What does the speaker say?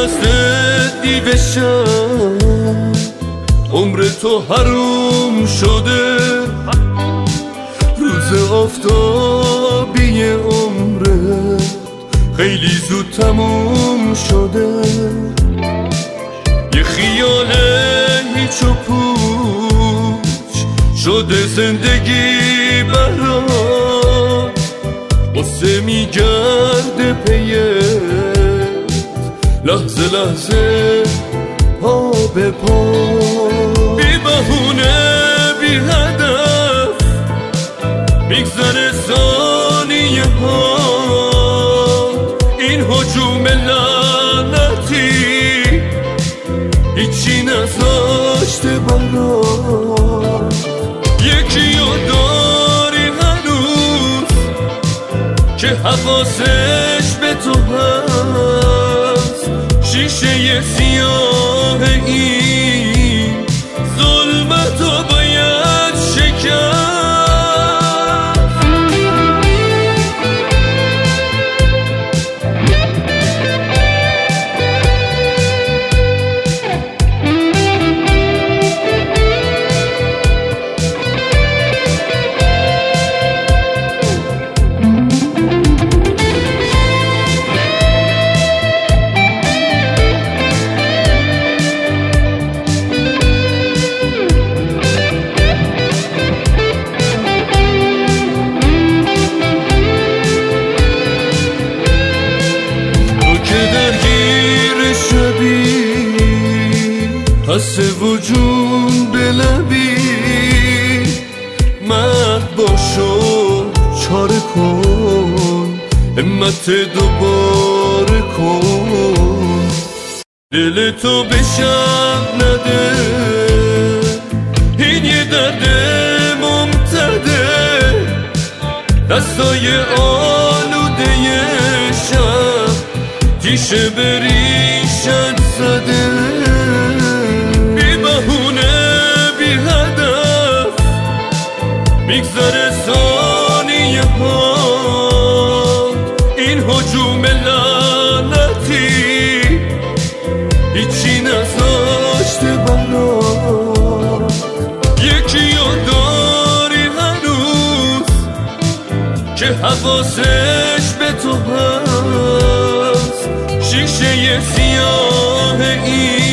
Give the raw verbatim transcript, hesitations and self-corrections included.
دست دیوشم، عمر تو حروم شده، روز آفتابی عمرت خیلی زود تموم شده. یه خیال هیچ و پوچ شده زندگی برات، قصه میگرده پیت لحظه لحظه پا به پا. بی بهونه بی هدف میگذره ثانیه ها، این هجوم لعنتی هیچی نذاشته برات. یکی رو داری هنوز که حواسش به تو هست، شیشه سیاه این ظلمت رو باید شکست. حس وجود بلبی مرد باشو چاره کن، همت دوباره کن، دل تو به شب نده، این یه درد ممتده، دستای آلوده شب تیشه بریشت زده. میگذره ثانیه ها، این هجوم لعنتی هیچی نذاشته برات. یکی رو داری هنوز که حواسش به تو هست، شیشه سیاه این